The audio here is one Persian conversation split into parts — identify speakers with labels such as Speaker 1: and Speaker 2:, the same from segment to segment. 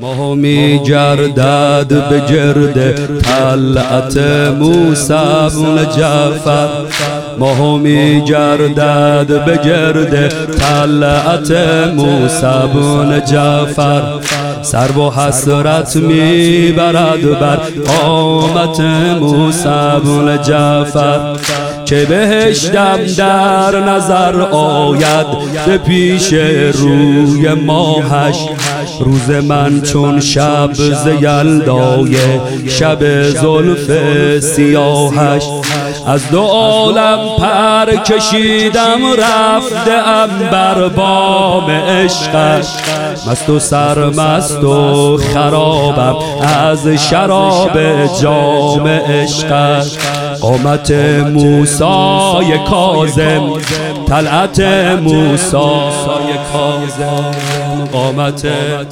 Speaker 1: ماه می گردد به گرد طلعت موسی بن جعفر. ماه می گردد به گرد طلعت موسی بن جعفر. سر و حسرت می برد بر قامت موسی بن جعفر. که بهشتم در نظر آید به پیش روی ماهش. روز من چون شب ز یلدای شب زلف سیاهش. از دو عالم پر کشیدم رفتم بر بام عشقش. مست و سرمست و خرابم از شراب جام عشقش. قامت موسی کاظم، طلعت موسی کاظم. قامت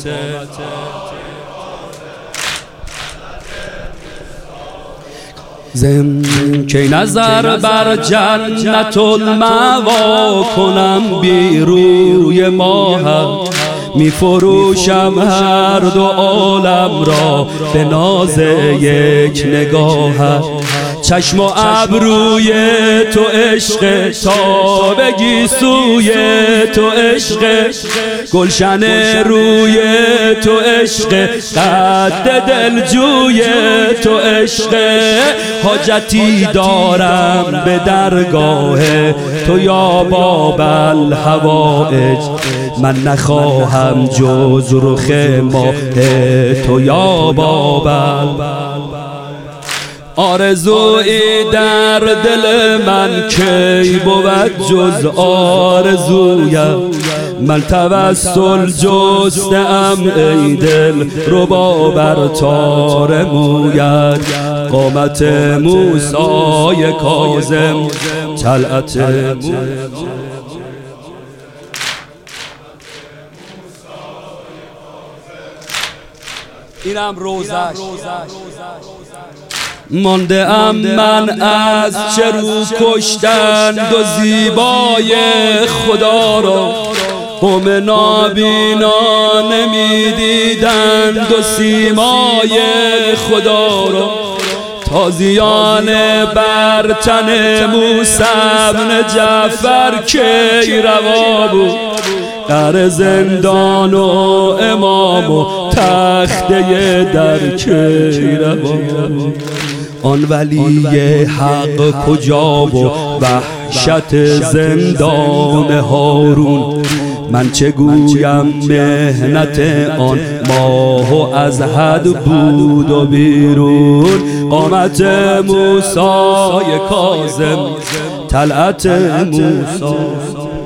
Speaker 1: زم که نظر بر جنت المأوا کنم بی روی ماه. می فروشم هر دو عالم را به ناز یک نگاه. چشم و ابروی تو عشق تا بگی سوی تو عشق. گلشن روی تو عشق قد دلجوی تو عشق. حاجتی دارم به درگاه تو یا باب الحوائج. من نخواهم جز رخ ماه تو یا باب. آرزویی در دل من کی بود جز آرزویم. من توسل جستم ای دل ربا بر تار مویت. قامت موسی کاظم، طلعت اینم روزش. مانده ام من از چه رو کشتند و زیبای خدا را. قوم نابینا نمیدیدند و سیمای خدا را. تازیان بر تن موسی بن جعفر کی روا بود. در زندان و امام و تخته در کی روا بود. آن ولی حق کجا و وحشت زندان هارون. من چه گویم مهنت آن ماه و از حد بود و بیرون. قامت موسی کاظم، طلعت موسی.